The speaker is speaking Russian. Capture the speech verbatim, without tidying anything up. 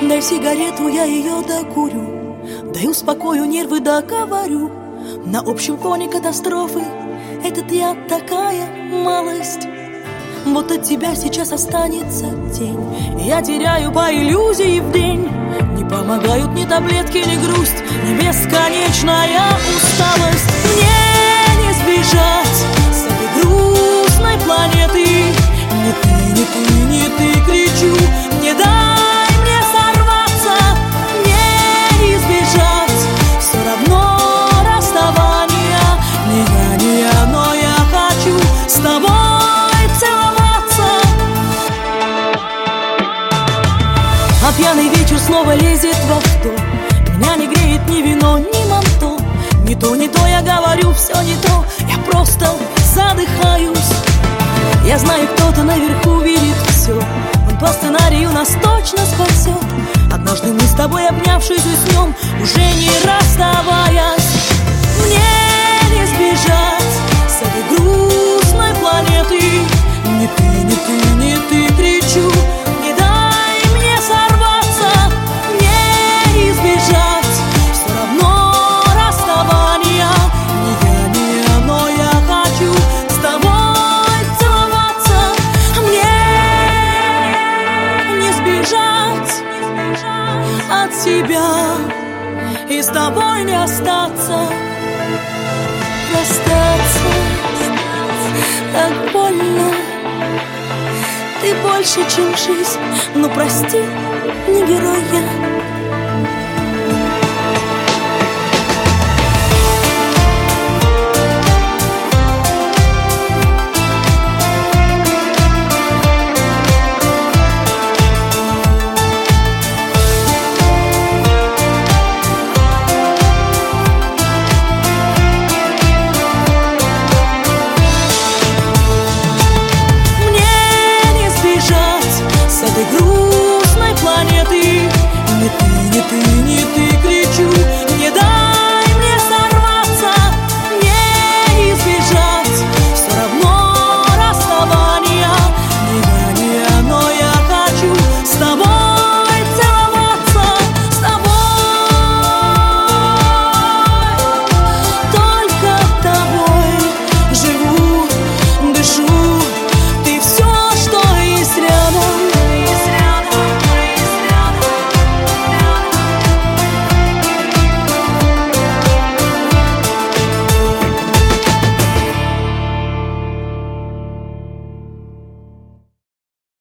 Дай сигарету, я ее докурю, дай успокою нервы, договорю. На общем фоне катастрофы этот я такая малость. Вот от тебя сейчас останется тень. Я теряю по иллюзии в день. Не помогают ни таблетки, ни грусть, ни бесконечная усталость. Мне не сбежать с этой грустной планеты. Не ты, не ты, не ты, кричу. Не дай мне сорваться. Мне не избежать все равно расставания. Не я, не я, но я хочу с тобой целоваться. А пьяный вечер снова лезет в авто. Меня не греет ни вино, ни манто. Не то, не то, я говорю, все не то. Я просто задыхаюсь. Я знаю, кто-то наверху видит все. Он по сценарию нас точно спасет. Однажды мы с тобой, обнявшись, уснем, уже не расставаясь. Мне не сбежать с этой грустной планеты. Не ты, не ты, не ты, кричу. Не дай мне сорваться. Мне не избежать все равно расставания. Не я, не я, но я хочу с тобой целоваться. Мне не сбежать от тебя и с тобой не остаться. Расстаться так больно. Ты больше, чем жизнь. Ну прости, не герой я.